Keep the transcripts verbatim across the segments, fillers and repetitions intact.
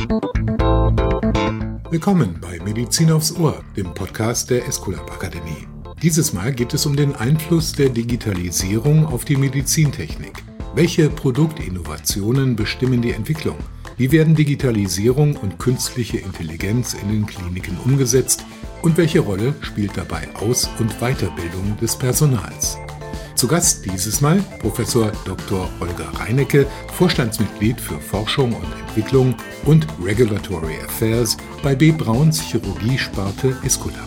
Willkommen bei Medizin aufs Ohr, dem Podcast der Esculap Akademie. Dieses Mal geht es um den Einfluss der Digitalisierung auf die Medizintechnik. Welche Produktinnovationen bestimmen die Entwicklung? Wie werden Digitalisierung und künstliche Intelligenz in den Kliniken umgesetzt? Und welche Rolle spielt dabei Aus- und Weiterbildung des Personals? Zu Gast dieses Mal Professor Doktor Holger Reinecke, Vorstandsmitglied für Forschung und Entwicklung und Regulatory Affairs bei B. Brauns Chirurgie-Sparte Esculap.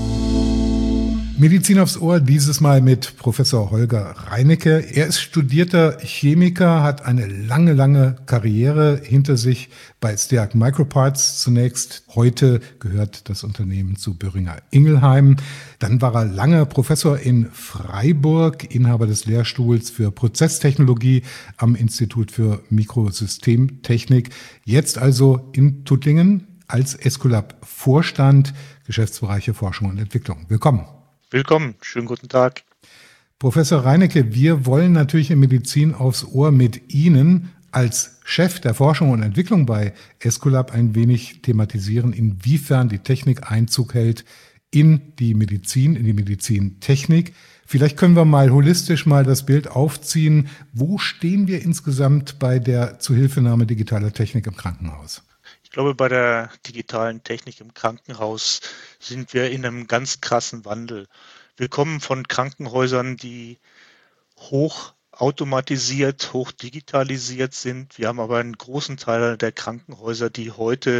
Medizin aufs Ohr, dieses Mal mit Professor Holger Reinecke. Er ist studierter Chemiker, hat eine lange, lange Karriere hinter sich bei Steag Microparts zunächst. Heute gehört das Unternehmen zu Boehringer Ingelheim. Dann war er lange Professor in Freiburg, Inhaber des Lehrstuhls für Prozesstechnologie am Institut für Mikrosystemtechnik. Jetzt also in Tuttlingen als Esculap-Vorstand, Geschäftsbereiche Forschung und Entwicklung. Willkommen. Willkommen, schönen guten Tag. Professor Reinecke, wir wollen natürlich in Medizin aufs Ohr mit Ihnen als Chef der Forschung und Entwicklung bei Esculap ein wenig thematisieren, inwiefern die Technik Einzug hält in die Medizin, in die Medizintechnik. Vielleicht können wir mal holistisch mal das Bild aufziehen. Wo stehen wir insgesamt bei der Zuhilfenahme digitaler Technik im Krankenhaus? Ich glaube, bei der digitalen Technik im Krankenhaus sind wir in einem ganz krassen Wandel. Wir kommen von Krankenhäusern, die hoch automatisiert, hoch digitalisiert sind. Wir haben aber einen großen Teil der Krankenhäuser, die heute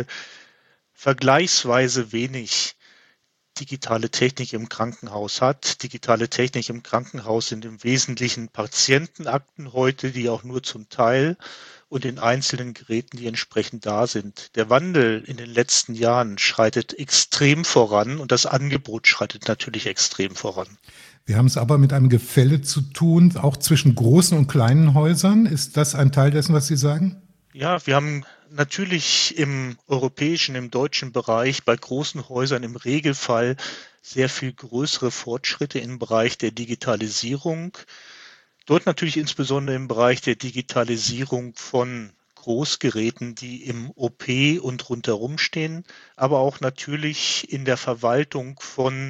vergleichsweise wenig digitale Technik im Krankenhaus hat. Digitale Technik im Krankenhaus sind im Wesentlichen Patientenakten heute, die auch nur zum Teil und in einzelnen Geräten, die entsprechend da sind. Der Wandel in den letzten Jahren schreitet extrem voran und das Angebot schreitet natürlich extrem voran. Wir haben es aber mit einem Gefälle zu tun, auch zwischen großen und kleinen Häusern. Ist das ein Teil dessen, was Sie sagen? Ja, wir haben natürlich im europäischen, im deutschen Bereich bei großen Häusern im Regelfall sehr viel größere Fortschritte im Bereich der Digitalisierung. Dort natürlich insbesondere im Bereich der Digitalisierung von Großgeräten, die im O P und rundherum stehen, aber auch natürlich in der Verwaltung von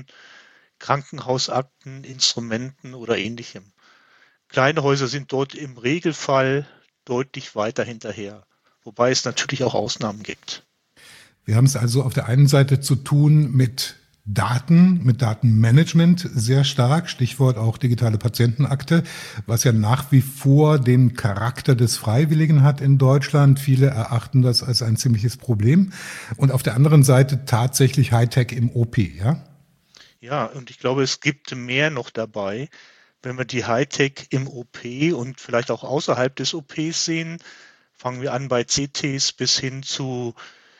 Krankenhausakten, Instrumenten oder Ähnlichem. Kleine Häuser sind dort im Regelfall deutlich weiter hinterher, wobei es natürlich auch Ausnahmen gibt. Wir haben es also auf der einen Seite zu tun mit Daten, mit Datenmanagement sehr stark, Stichwort auch digitale Patientenakte, was ja nach wie vor den Charakter des Freiwilligen hat in Deutschland. Viele erachten das als ein ziemliches Problem. Und auf der anderen Seite tatsächlich Hightech im O P, ja? Ja, und ich glaube, es gibt mehr noch dabei. Wenn wir die Hightech im O P und vielleicht auch außerhalb des O Ps sehen, fangen wir an bei C Ts bis hin zu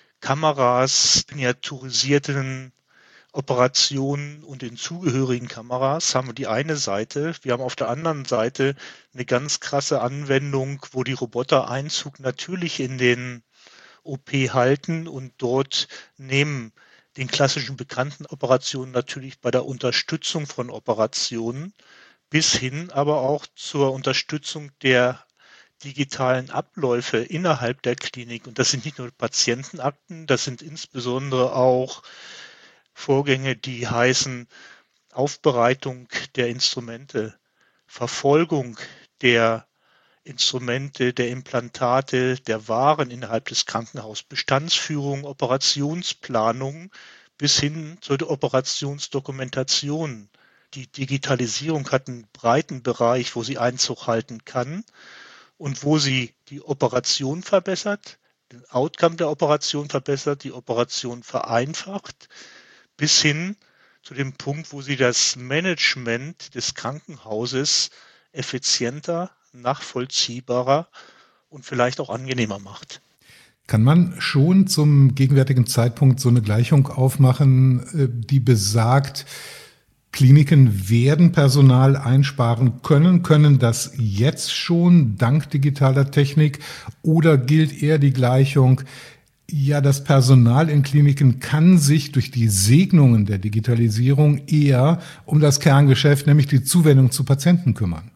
Kameras, miniaturisierten Operationen und den zugehörigen Kameras haben wir die eine Seite. Wir haben auf der anderen Seite eine ganz krasse Anwendung, wo die Roboter Einzug natürlich in den O P halten und dort neben den klassischen bekannten Operationen natürlich bei der Unterstützung von Operationen bis hin aber auch zur Unterstützung der digitalen Abläufe innerhalb der Klinik. Und das sind nicht nur Patientenakten, das sind insbesondere auch Vorgänge, die heißen Aufbereitung der Instrumente, Verfolgung der Instrumente, der Implantate, der Waren innerhalb des Krankenhauses, Bestandsführung, Operationsplanung bis hin zur Operationsdokumentation. Die Digitalisierung hat einen breiten Bereich, wo sie Einzug halten kann und wo sie die Operation verbessert, den Outcome der Operation verbessert, die Operation vereinfacht, bis hin zu dem Punkt, wo sie das Management des Krankenhauses effizienter, nachvollziehbarer und vielleicht auch angenehmer macht. Kann man schon zum gegenwärtigen Zeitpunkt so eine Gleichung aufmachen, die besagt, Kliniken werden Personal einsparen können, können das jetzt schon dank digitaler Technik, oder gilt eher die Gleichung, ja, das Personal in Kliniken kann sich durch die Segnungen der Digitalisierung eher um das Kerngeschäft, nämlich die Zuwendung zu Patienten kümmern? Ich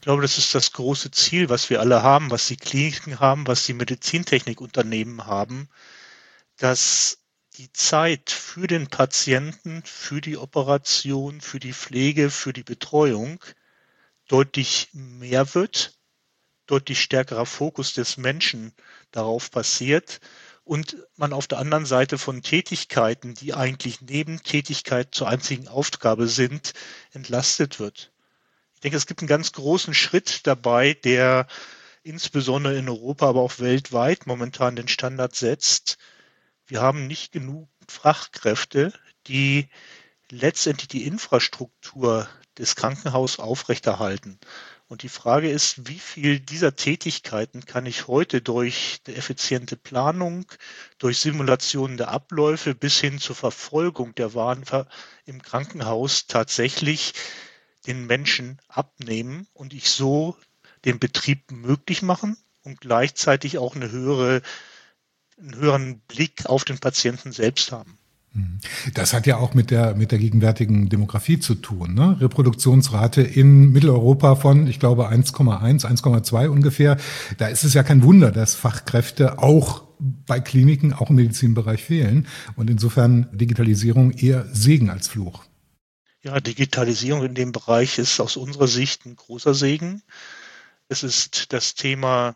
glaube, das ist das große Ziel, was wir alle haben, was die Kliniken haben, was die Medizintechnikunternehmen haben, dass die Zeit für den Patienten, für die Operation, für die Pflege, für die Betreuung deutlich mehr wird, deutlich stärkerer Fokus des Menschen darauf passiert und man auf der anderen Seite von Tätigkeiten, die eigentlich Nebentätigkeit zur einzigen Aufgabe sind, entlastet wird. Ich denke, es gibt einen ganz großen Schritt dabei, der insbesondere in Europa, aber auch weltweit momentan den Standard setzt. Wir haben nicht genug Fachkräfte, die letztendlich die Infrastruktur des Krankenhauses aufrechterhalten. Und die Frage ist, wie viel dieser Tätigkeiten kann ich heute durch eine effiziente Planung, durch Simulationen der Abläufe bis hin zur Verfolgung der Waren im Krankenhaus tatsächlich den Menschen abnehmen und ich so den Betrieb möglich machen und gleichzeitig auch eine höhere, einen höheren Blick auf den Patienten selbst haben. Das hat ja auch mit der, mit der gegenwärtigen Demografie zu tun, ne? Reproduktionsrate in Mitteleuropa von, ich glaube, eins Komma eins, eins Komma zwei ungefähr. Da ist es ja kein Wunder, dass Fachkräfte auch bei Kliniken, auch im Medizinbereich fehlen. Und insofern Digitalisierung eher Segen als Fluch. Ja, Digitalisierung in dem Bereich ist aus unserer Sicht ein großer Segen. Es ist das Thema,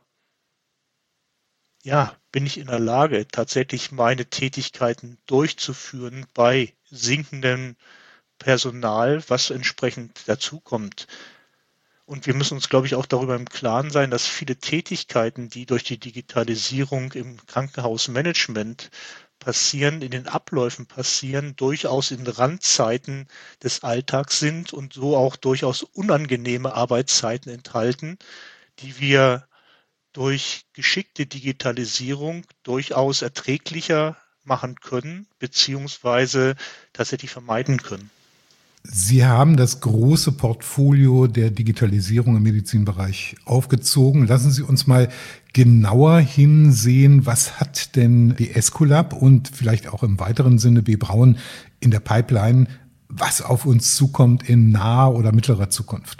ja, bin ich in der Lage, tatsächlich meine Tätigkeiten durchzuführen bei sinkendem Personal, was entsprechend dazukommt. Und wir müssen uns, glaube ich, auch darüber im Klaren sein, dass viele Tätigkeiten, die durch die Digitalisierung im Krankenhausmanagement passieren, in den Abläufen passieren, durchaus in Randzeiten des Alltags sind und so auch durchaus unangenehme Arbeitszeiten enthalten, die wir durch geschickte Digitalisierung durchaus erträglicher machen können, beziehungsweise tatsächlich vermeiden können. Sie haben das große Portfolio der Digitalisierung im Medizinbereich aufgezogen. Lassen Sie uns mal genauer hinsehen, was hat denn die Esculap und vielleicht auch im weiteren Sinne B. Braun in der Pipeline, was auf uns zukommt in naher oder mittlerer Zukunft?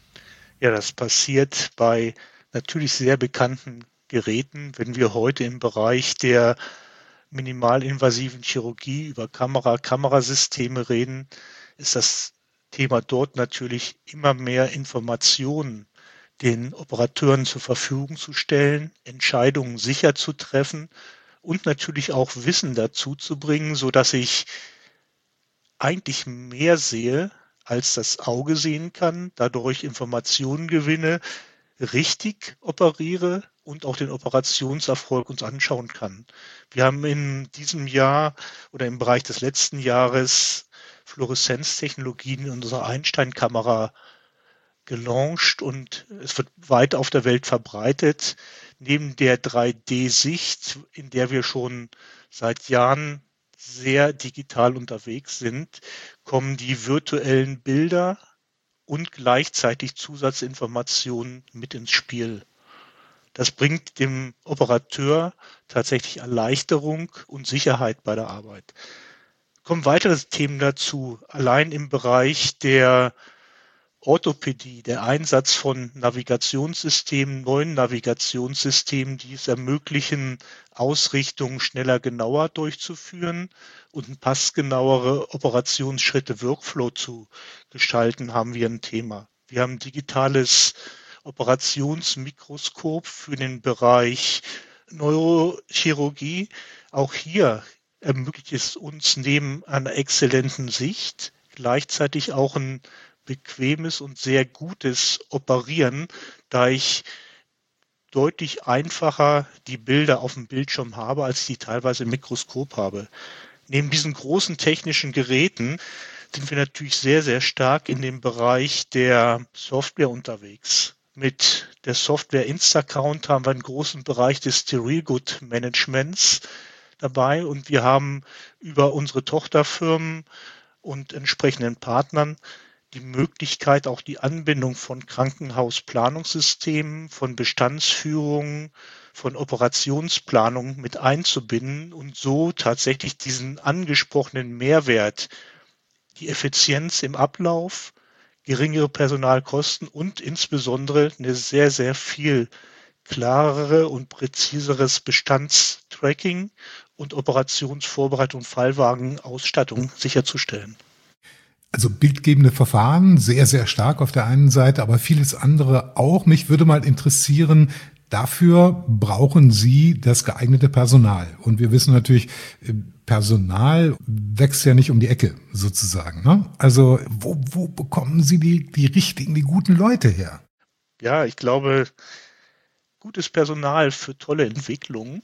Ja, das passiert bei natürlich sehr bekannten Geräten. Wenn wir heute im Bereich der minimalinvasiven Chirurgie über Kamera, Kamerasysteme reden, ist das Thema dort natürlich immer mehr Informationen den Operateuren zur Verfügung zu stellen, Entscheidungen sicher zu treffen und natürlich auch Wissen dazu zu bringen, sodass ich eigentlich mehr sehe, als das Auge sehen kann, dadurch Informationen gewinne, richtig operiere und auch den Operationserfolg uns anschauen kann. Wir haben in diesem Jahr oder im Bereich des letzten Jahres Fluoreszenztechnologien in unserer Einstein-Kamera gelauncht und es wird weit auf der Welt verbreitet. Neben der drei D-Sicht, in der wir schon seit Jahren sehr digital unterwegs sind, kommen die virtuellen Bilder und gleichzeitig Zusatzinformationen mit ins Spiel. Das bringt dem Operateur tatsächlich Erleichterung und Sicherheit bei der Arbeit. Kommen weitere Themen dazu. Allein im Bereich der Orthopädie, der Einsatz von Navigationssystemen, neuen Navigationssystemen, die es ermöglichen, Ausrichtungen schneller, genauer durchzuführen und passgenauere Operationsschritte, Workflow zu gestalten, haben wir ein Thema. Wir haben ein digitales Operationsmikroskop für den Bereich Neurochirurgie. Auch hier ermöglicht es uns neben einer exzellenten Sicht gleichzeitig auch ein bequemes und sehr gutes Operieren, da ich deutlich einfacher die Bilder auf dem Bildschirm habe, als ich die teilweise im Mikroskop habe. Neben diesen großen technischen Geräten sind wir natürlich sehr, sehr stark in dem Bereich der Software unterwegs. Mit der Software Instacount haben wir einen großen Bereich des Sterilgut-Managements dabei und wir haben über unsere Tochterfirmen und entsprechenden Partnern die Möglichkeit, auch die Anbindung von Krankenhausplanungssystemen, von Bestandsführungen, von Operationsplanung mit einzubinden und so tatsächlich diesen angesprochenen Mehrwert, die Effizienz im Ablauf, geringere Personalkosten und insbesondere eine sehr, sehr viel klarere und präziseres Bestandstracking und Operationsvorbereitung, Fallwagenausstattung sicherzustellen. Also bildgebende Verfahren, sehr, sehr stark auf der einen Seite, aber vieles andere auch. Mich würde mal interessieren, dafür brauchen Sie das geeignete Personal. Und wir wissen natürlich, Personal wächst ja nicht um die Ecke sozusagen, ne? Also wo, wo bekommen Sie die, die richtigen, die guten Leute her? Ja, ich glaube, gutes Personal für tolle Entwicklungen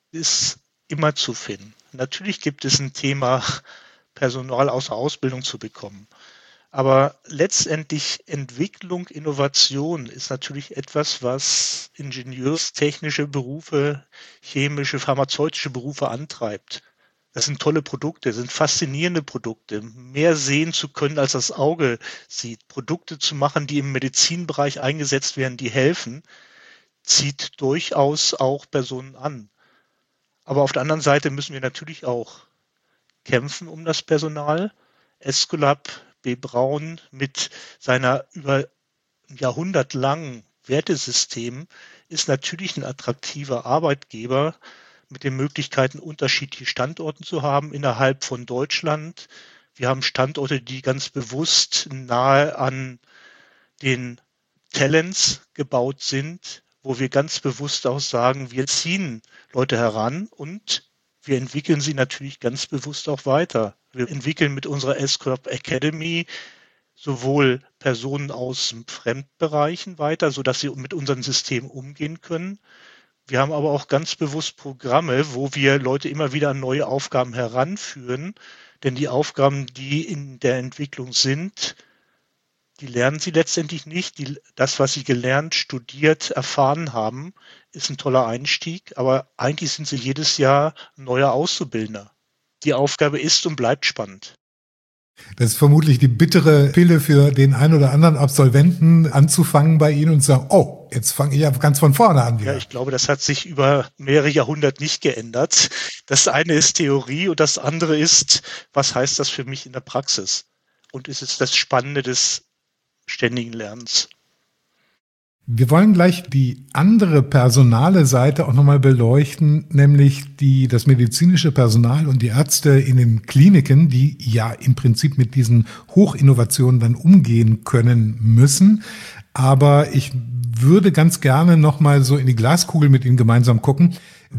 ist immer zu finden. Natürlich gibt es ein Thema, Personal aus der Ausbildung zu bekommen. Aber letztendlich Entwicklung, Innovation ist natürlich etwas, was ingenieurstechnische Berufe, chemische, pharmazeutische Berufe antreibt. Das sind tolle Produkte, das sind faszinierende Produkte. Mehr sehen zu können, als das Auge sieht. Produkte zu machen, die im Medizinbereich eingesetzt werden, die helfen, zieht durchaus auch Personen an. Aber auf der anderen Seite müssen wir natürlich auch kämpfen um das Personal. Escolab B. Braun mit seiner über ein Jahrhundert langen Wertesystem ist natürlich ein attraktiver Arbeitgeber mit den Möglichkeiten, unterschiedliche Standorte zu haben innerhalb von Deutschland. Wir haben Standorte, die ganz bewusst nahe an den Talents gebaut sind, wo wir ganz bewusst auch sagen, wir ziehen Leute heran und wir entwickeln sie natürlich ganz bewusst auch weiter. Wir entwickeln mit unserer Escolab Academy sowohl Personen aus Fremdbereichen weiter, sodass sie mit unserem System umgehen können. Wir haben aber auch ganz bewusst Programme, wo wir Leute immer wieder an neue Aufgaben heranführen. Denn die Aufgaben, die in der Entwicklung sind, die lernen sie letztendlich nicht. Die, das, was sie gelernt, studiert, erfahren haben, ist ein toller Einstieg. Aber eigentlich sind sie jedes Jahr ein neuer Auszubildender. Die Aufgabe ist und bleibt spannend. Das ist vermutlich die bittere Pille für den einen oder anderen Absolventen, anzufangen bei Ihnen und zu sagen, oh, jetzt fange ich ja ganz von vorne an wieder. Ja, ich glaube, das hat sich über mehrere Jahrhunderte nicht geändert. Das eine ist Theorie und das andere ist, was heißt das für mich in der Praxis? Und es ist das Spannende des ständigen Lernens. Wir wollen gleich die andere personale Seite auch nochmal beleuchten, nämlich die, das medizinische Personal und die Ärzte in den Kliniken, die ja im Prinzip mit diesen Hochinnovationen dann umgehen können müssen. Aber ich würde ganz gerne nochmal so in die Glaskugel mit Ihnen gemeinsam gucken,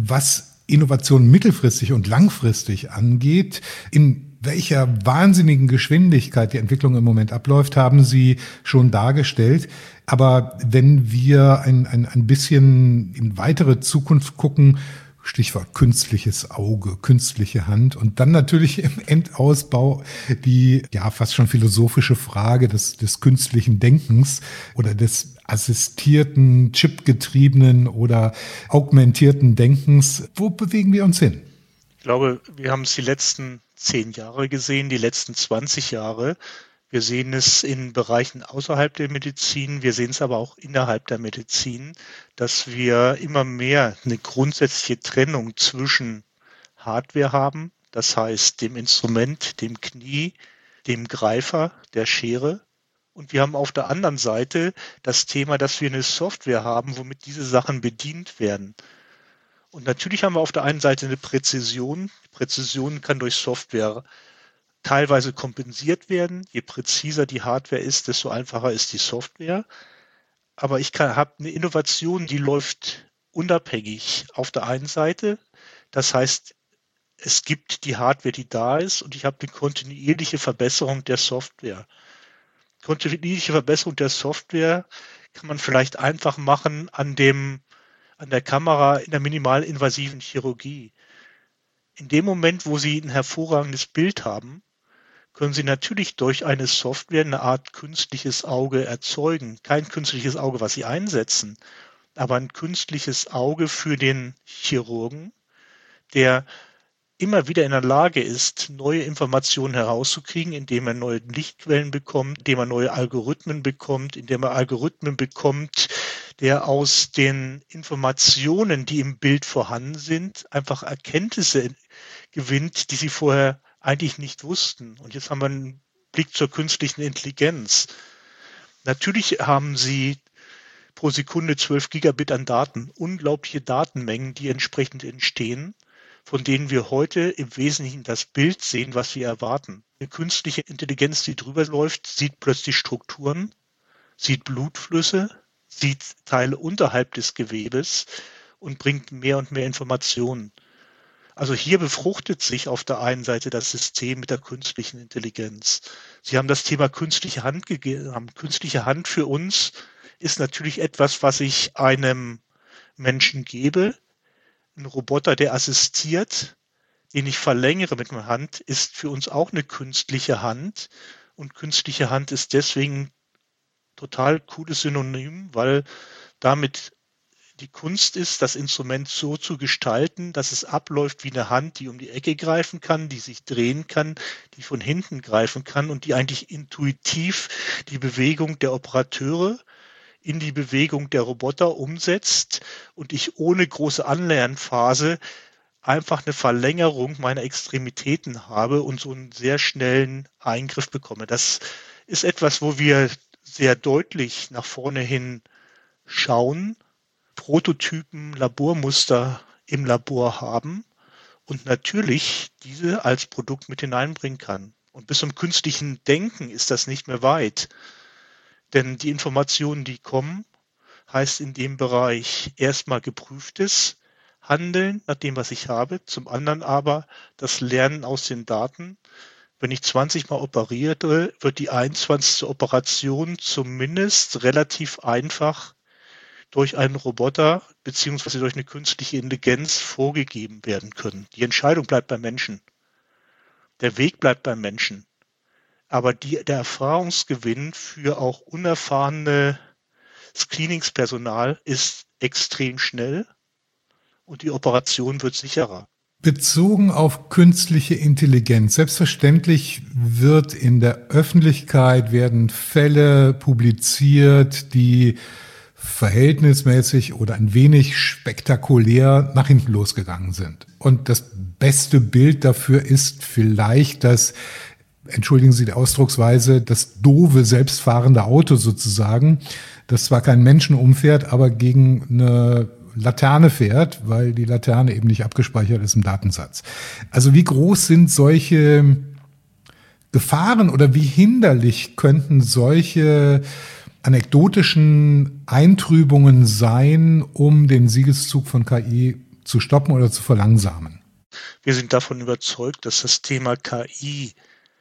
was Innovation mittelfristig und langfristig angeht. In welcher wahnsinnigen Geschwindigkeit die Entwicklung im Moment abläuft, haben Sie schon dargestellt. Aber wenn wir ein, ein, ein bisschen in weitere Zukunft gucken, Stichwort künstliches Auge, künstliche Hand und dann natürlich im Endausbau die ja fast schon philosophische Frage des, des künstlichen Denkens oder des assistierten, chipgetriebenen oder augmentierten Denkens. Wo bewegen wir uns hin? Ich glaube, wir haben es die letzten zehn Jahre gesehen, die letzten zwanzig Jahre. Wir sehen es in Bereichen außerhalb der Medizin, wir sehen es aber auch innerhalb der Medizin, dass wir immer mehr eine grundsätzliche Trennung zwischen Hardware haben, das heißt dem Instrument, dem Knie, dem Greifer, der Schere. Und wir haben auf der anderen Seite das Thema, dass wir eine Software haben, womit diese Sachen bedient werden. Und natürlich haben wir auf der einen Seite eine Präzision. Präzision kann durch Software teilweise kompensiert werden. Je präziser die Hardware ist, desto einfacher ist die Software. Aber ich habe eine Innovation, die läuft unabhängig auf der einen Seite. Das heißt, es gibt die Hardware, die da ist, und ich habe eine kontinuierliche Verbesserung der Software. Kontinuierliche Verbesserung der Software kann man vielleicht einfach machen an dem, an der Kamera in der minimalinvasiven Chirurgie. In dem Moment, wo Sie ein hervorragendes Bild haben, können Sie natürlich durch eine Software eine Art künstliches Auge erzeugen. Kein künstliches Auge, was Sie einsetzen, aber ein künstliches Auge für den Chirurgen, der immer wieder in der Lage ist, neue Informationen herauszukriegen, indem er neue Lichtquellen bekommt, indem er neue Algorithmen bekommt, indem er Algorithmen bekommt, der aus den Informationen, die im Bild vorhanden sind, einfach Erkenntnisse gewinnt, die sie vorher eigentlich nicht wussten. Und jetzt haben wir einen Blick zur künstlichen Intelligenz. Natürlich haben sie pro Sekunde zwölf Gigabit an Daten, unglaubliche Datenmengen, die entsprechend entstehen, von denen wir heute im Wesentlichen das Bild sehen, was wir erwarten. Eine künstliche Intelligenz, die drüber läuft, sieht plötzlich Strukturen, sieht Blutflüsse, sieht Teile unterhalb des Gewebes und bringt mehr und mehr Informationen. Also hier befruchtet sich auf der einen Seite das System mit der künstlichen Intelligenz. Sie haben das Thema künstliche Hand gegeben. Künstliche Hand für uns ist natürlich etwas, was ich einem Menschen gebe. Ein Roboter, der assistiert, den ich verlängere mit meiner Hand, ist für uns auch eine künstliche Hand. Und künstliche Hand ist deswegen total cooles Synonym, weil damit die Kunst ist, das Instrument so zu gestalten, dass es abläuft wie eine Hand, die um die Ecke greifen kann, die sich drehen kann, die von hinten greifen kann und die eigentlich intuitiv die Bewegung der Operateure in die Bewegung der Roboter umsetzt und ich ohne große Anlernphase einfach eine Verlängerung meiner Extremitäten habe und so einen sehr schnellen Eingriff bekomme. Das ist etwas, wo wir sehr deutlich nach vorne hin schauen, Prototypen, Labormuster im Labor haben und natürlich diese als Produkt mit hineinbringen kann. Und bis zum künstlichen Denken ist das nicht mehr weit. Denn die Informationen, die kommen, heißt in dem Bereich erstmal geprüftes Handeln nach dem, was ich habe, zum anderen aber das Lernen aus den Daten. Wenn ich zwanzig Mal operiere, wird die einundzwanzigste Operation zumindest relativ einfach durch einen Roboter beziehungsweise durch eine künstliche Intelligenz vorgegeben werden können. Die Entscheidung bleibt beim Menschen. Der Weg bleibt beim Menschen. Aber die, der Erfahrungsgewinn für auch unerfahrene Screeningspersonal ist extrem schnell und die Operation wird sicherer. Bezogen auf künstliche Intelligenz. Selbstverständlich wird in der Öffentlichkeit werden Fälle publiziert, die verhältnismäßig oder ein wenig spektakulär nach hinten losgegangen sind. Und das beste Bild dafür ist vielleicht das, entschuldigen Sie die Ausdrucksweise, das doofe selbstfahrende Auto sozusagen, das zwar kein Menschen umfährt, aber gegen eine Laterne fährt, weil die Laterne eben nicht abgespeichert ist im Datensatz. Also wie groß sind solche Gefahren oder wie hinderlich könnten solche anekdotischen Eintrübungen sein, um den Siegeszug von K I zu stoppen oder zu verlangsamen? Wir sind davon überzeugt, dass das Thema K I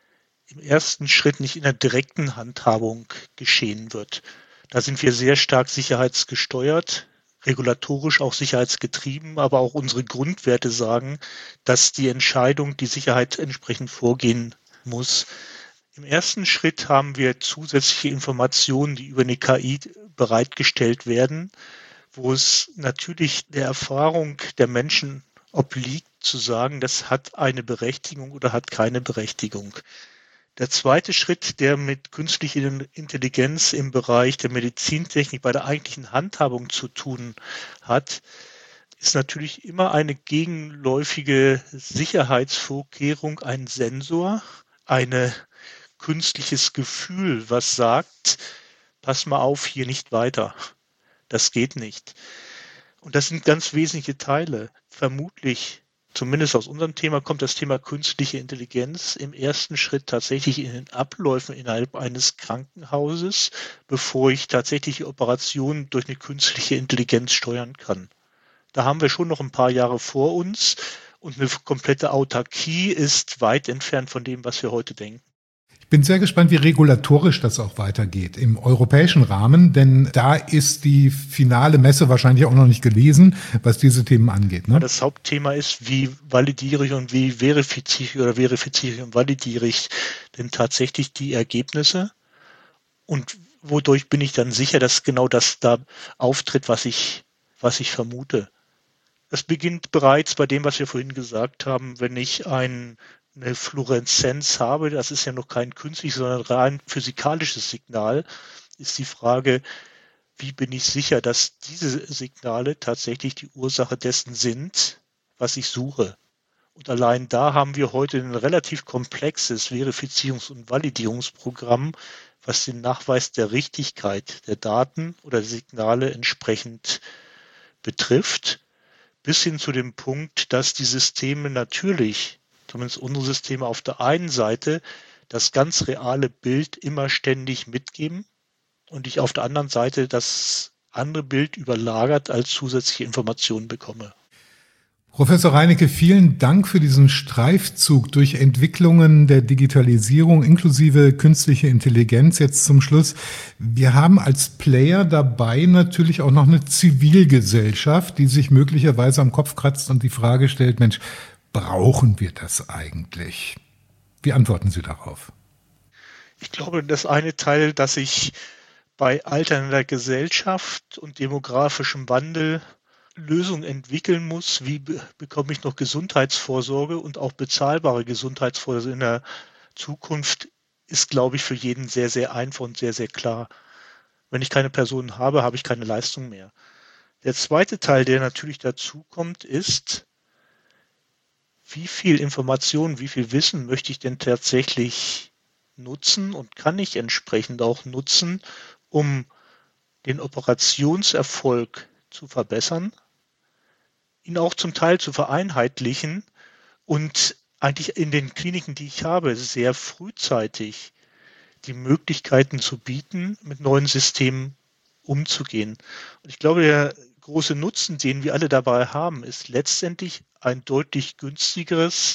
im ersten Schritt nicht in der direkten Handhabung geschehen wird. Da sind wir sehr stark sicherheitsgesteuert, regulatorisch auch sicherheitsgetrieben, aber auch unsere Grundwerte sagen, dass die Entscheidung, die Sicherheit entsprechend vorgehen muss. Im ersten Schritt haben wir zusätzliche Informationen, die über eine K I bereitgestellt werden, wo es natürlich der Erfahrung der Menschen obliegt, zu sagen, das hat eine Berechtigung oder hat keine Berechtigung. Der zweite Schritt, der mit künstlicher Intelligenz im Bereich der Medizintechnik bei der eigentlichen Handhabung zu tun hat, ist natürlich immer eine gegenläufige Sicherheitsvorkehrung, ein Sensor, ein künstliches Gefühl, was sagt, pass mal auf, hier nicht weiter. Das geht nicht. Und das sind ganz wesentliche Teile. Vermutlich, zumindest aus unserem Thema, kommt das Thema künstliche Intelligenz im ersten Schritt tatsächlich in den Abläufen innerhalb eines Krankenhauses, bevor ich tatsächlich die Operation durch eine künstliche Intelligenz steuern kann. Da haben wir schon noch ein paar Jahre vor uns und eine komplette Autarkie ist weit entfernt von dem, was wir heute denken. Ich bin sehr gespannt, wie regulatorisch das auch weitergeht im europäischen Rahmen, denn da ist die finale Messe wahrscheinlich auch noch nicht gelesen, was diese Themen angeht. Ne? Das Hauptthema ist, wie validiere ich und wie verifiziere ich oder verifiziere ich und validiere ich denn tatsächlich die Ergebnisse und wodurch bin ich dann sicher, dass genau das da auftritt, was ich, was ich vermute. Das beginnt bereits bei dem, was wir vorhin gesagt haben, wenn ich ein eine Fluoreszenz habe, das ist ja noch kein künstliches, sondern rein physikalisches Signal, ist die Frage, wie bin ich sicher, dass diese Signale tatsächlich die Ursache dessen sind, was ich suche. Und allein da haben wir heute ein relativ komplexes Verifizierungs- und Validierungsprogramm, was den Nachweis der Richtigkeit der Daten oder Signale entsprechend betrifft, bis hin zu dem Punkt, dass die Systeme natürlich, zumindest unsere Systeme auf der einen Seite, das ganz reale Bild immer ständig mitgeben und ich auf der anderen Seite das andere Bild überlagert als zusätzliche Informationen bekomme. Professor Reinecke, vielen Dank für diesen Streifzug durch Entwicklungen der Digitalisierung inklusive künstliche Intelligenz. Jetzt zum Schluss. Wir haben als Player dabei natürlich auch noch eine Zivilgesellschaft, die sich möglicherweise am Kopf kratzt und die Frage stellt, Mensch, brauchen wir das eigentlich? Wie antworten Sie darauf? Ich glaube, das eine Teil, dass ich bei alternder Gesellschaft und demografischem Wandel Lösungen entwickeln muss, wie be- bekomme ich noch Gesundheitsvorsorge und auch bezahlbare Gesundheitsvorsorge in der Zukunft, ist, glaube ich, für jeden sehr, sehr einfach und sehr, sehr klar. Wenn ich keine Personen habe, habe ich keine Leistung mehr. Der zweite Teil, der natürlich dazu kommt, ist, wie viel Information, wie viel Wissen möchte ich denn tatsächlich nutzen und kann ich entsprechend auch nutzen, um den Operationserfolg zu verbessern, ihn auch zum Teil zu vereinheitlichen und eigentlich in den Kliniken, die ich habe, sehr frühzeitig die Möglichkeiten zu bieten, mit neuen Systemen umzugehen. Und ich glaube, der große Nutzen, den wir alle dabei haben, ist letztendlich ein deutlich günstigeres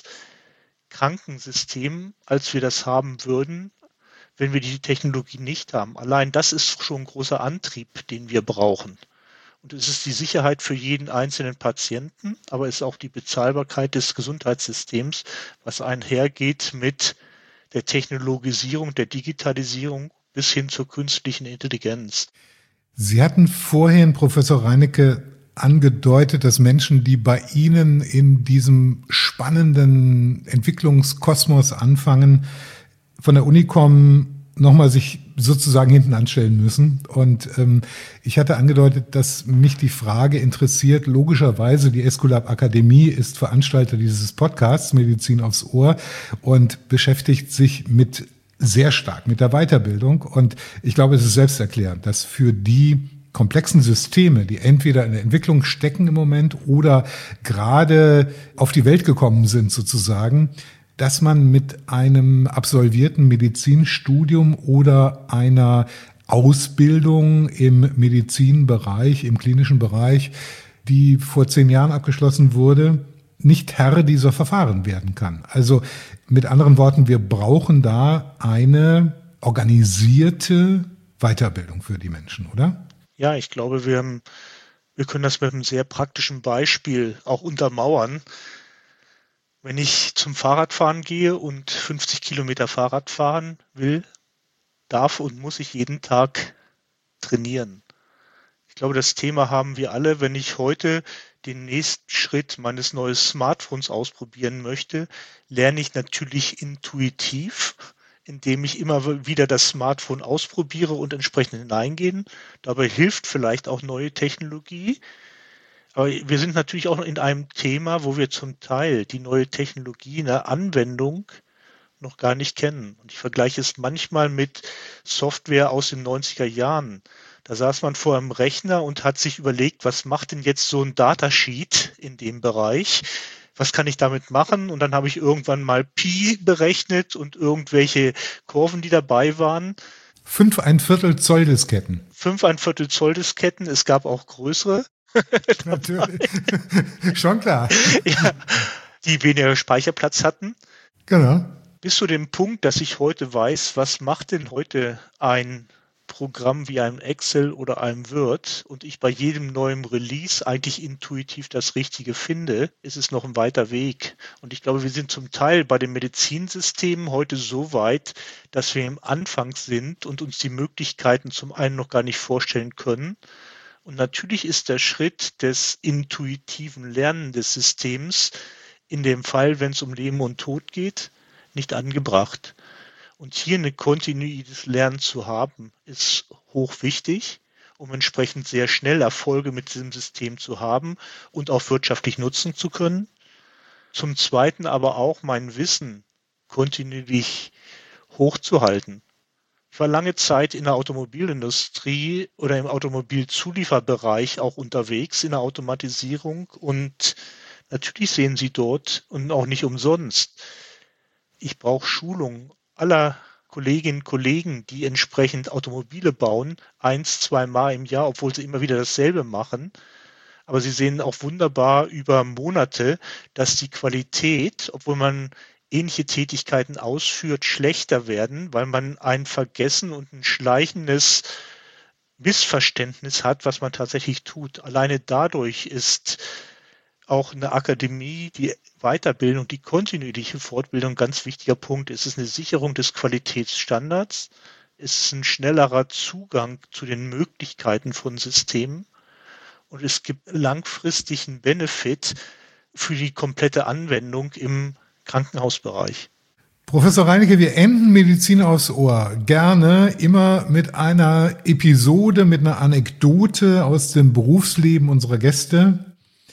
Krankensystem, als wir das haben würden, wenn wir die Technologie nicht haben. Allein das ist schon ein großer Antrieb, den wir brauchen. Und es ist die Sicherheit für jeden einzelnen Patienten, aber es ist auch die Bezahlbarkeit des Gesundheitssystems, was einhergeht mit der Technologisierung, der Digitalisierung bis hin zur künstlichen Intelligenz. Sie hatten vorhin, Professor Reinecke, angedeutet, dass Menschen, die bei Ihnen in diesem spannenden Entwicklungskosmos anfangen, von der Uni kommen, nochmal sich sozusagen hinten anstellen müssen. Und ähm, ich hatte angedeutet, dass mich die Frage interessiert. Logischerweise, die Esculap Akademie ist Veranstalter dieses Podcasts Medizin aufs Ohr und beschäftigt sich mit sehr stark mit der Weiterbildung. Und ich glaube, es ist selbsterklärend, dass für die komplexen Systeme, die entweder in der Entwicklung stecken im Moment oder gerade auf die Welt gekommen sind sozusagen, dass man mit einem absolvierten Medizinstudium oder einer Ausbildung im Medizinbereich, im klinischen Bereich, die vor zehn Jahren abgeschlossen wurde, nicht Herr dieser Verfahren werden kann. Also mit anderen Worten, wir brauchen da eine organisierte Weiterbildung für die Menschen, oder? Ja, ich glaube, wir, haben, wir können das mit einem sehr praktischen Beispiel auch untermauern. Wenn ich zum Fahrradfahren gehe und fünfzig Kilometer Fahrrad fahren will, darf und muss ich jeden Tag trainieren. Ich glaube, das Thema haben wir alle. Wenn ich heute den nächsten Schritt meines neuen Smartphones ausprobieren möchte, lerne ich natürlich intuitiv, indem ich immer wieder das Smartphone ausprobiere und entsprechend hineingehen. Dabei hilft vielleicht auch neue Technologie. Aber wir sind natürlich auch in einem Thema, wo wir zum Teil die neue Technologie in der Anwendung noch gar nicht kennen. Und ich vergleiche es manchmal mit Software aus den neunziger Jahren. Da saß man vor einem Rechner und hat sich überlegt, was macht denn jetzt so ein Datasheet in dem Bereich? Was kann ich damit machen? Und dann habe ich irgendwann mal Pi berechnet und irgendwelche Kurven, die dabei waren. Fünf ein Viertel Zoll Disketten. Fünf ein Viertel Zoll Disketten. Es gab auch größere. Natürlich. Schon klar. Ja, die weniger Speicherplatz hatten. Genau. Bis zu dem Punkt, dass ich heute weiß, was macht denn heute ein Programm wie einem Excel oder einem Word und ich bei jedem neuen Release eigentlich intuitiv das Richtige finde, ist es noch ein weiter Weg. Und ich glaube, wir sind zum Teil bei den Medizinsystemen heute so weit, dass wir im Anfang sind und uns die Möglichkeiten zum einen noch gar nicht vorstellen können. Und natürlich ist der Schritt des intuitiven Lernen des Systems in dem Fall, wenn es um Leben und Tod geht, nicht angebracht. Und hier eine kontinuierliches Lernen zu haben, ist hoch wichtig, um entsprechend sehr schnell Erfolge mit diesem System zu haben und auch wirtschaftlich nutzen zu können. Zum Zweiten aber auch mein Wissen kontinuierlich hochzuhalten. Ich war lange Zeit in der Automobilindustrie oder im Automobilzulieferbereich auch unterwegs in der Automatisierung und natürlich sehen Sie dort und auch nicht umsonst. Ich brauche Schulung aller Kolleginnen und Kollegen, die entsprechend Automobile bauen, eins, zweimal im Jahr, obwohl sie immer wieder dasselbe machen. Aber Sie sehen auch wunderbar über Monate, dass die Qualität, obwohl man ähnliche Tätigkeiten ausführt, schlechter werden, weil man ein Vergessen und ein schleichendes Missverständnis hat, was man tatsächlich tut. Alleine dadurch ist auch eine Akademie, die Weiterbildung, die kontinuierliche Fortbildung ein ganz wichtiger Punkt. Es ist eine Sicherung des Qualitätsstandards, es ist ein schnellerer Zugang zu den Möglichkeiten von Systemen und es gibt langfristigen Benefit für die komplette Anwendung im Krankenhausbereich. Professor Reinecke, wir enden Medizin aufs Ohr gerne immer mit einer Episode, mit einer Anekdote aus dem Berufsleben unserer Gäste.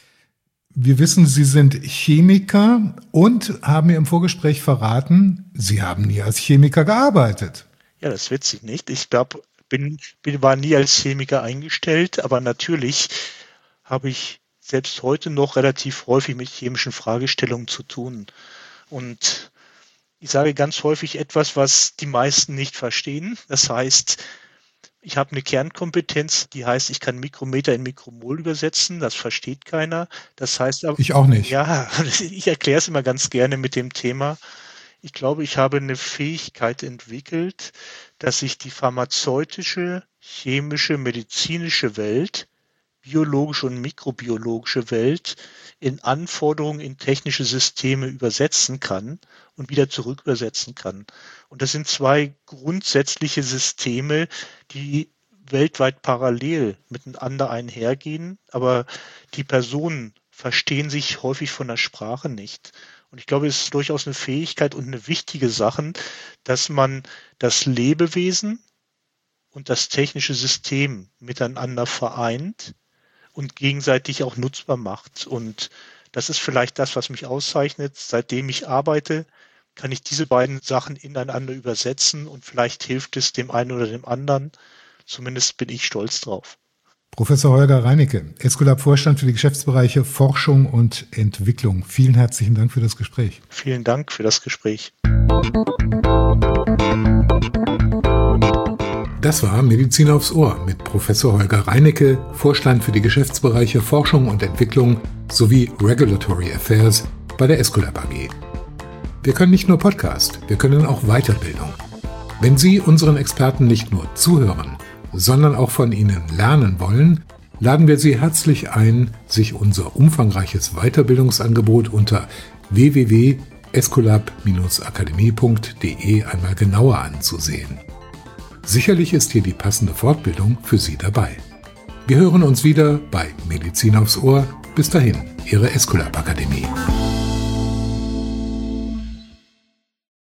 Wir wissen, Sie sind Chemiker und haben mir im Vorgespräch verraten, Sie haben nie als Chemiker gearbeitet. Ja, das wird Sie nicht. Ich glaube, bin, bin, war nie als Chemiker eingestellt, aber natürlich habe ich selbst heute noch relativ häufig mit chemischen Fragestellungen zu tun. Und ich sage ganz häufig etwas, was die meisten nicht verstehen. Das heißt, ich habe eine Kernkompetenz, die heißt, ich kann Mikrometer in Mikromol übersetzen. Das versteht keiner. Das heißt aber, ich auch nicht. Ja, ich erkläre es immer ganz gerne mit dem Thema. Ich glaube, ich habe eine Fähigkeit entwickelt, dass ich die pharmazeutische, chemische, medizinische Welt, biologische und mikrobiologische Welt in Anforderungen in technische Systeme übersetzen kann und wieder zurück übersetzen kann. Und das sind zwei grundsätzliche Systeme, die weltweit parallel miteinander einhergehen, aber die Personen verstehen sich häufig von der Sprache nicht. Und ich glaube, es ist durchaus eine Fähigkeit und eine wichtige Sache, dass man das Lebewesen und das technische System miteinander vereint und gegenseitig auch nutzbar macht. Und das ist vielleicht das, was mich auszeichnet. Seitdem ich arbeite, kann ich diese beiden Sachen ineinander übersetzen und vielleicht hilft es dem einen oder dem anderen. Zumindest bin ich stolz drauf. Professor Holger Reinecke, Escolab-Vorstand für die Geschäftsbereiche Forschung und Entwicklung. Vielen herzlichen Dank für das Gespräch. Vielen Dank für das Gespräch. Das war Medizin aufs Ohr mit Professor Holger Reinecke, Vorstand für die Geschäftsbereiche Forschung und Entwicklung sowie Regulatory Affairs bei der Escolab A G. Wir können nicht nur Podcast, wir können auch Weiterbildung. Wenn Sie unseren Experten nicht nur zuhören, sondern auch von ihnen lernen wollen, laden wir Sie herzlich ein, sich unser umfangreiches Weiterbildungsangebot unter w w w punkt escolab akademie punkt de einmal genauer anzusehen. Sicherlich ist hier die passende Fortbildung für Sie dabei. Wir hören uns wieder bei Medizin aufs Ohr. Bis dahin, Ihre Escolab Akademie.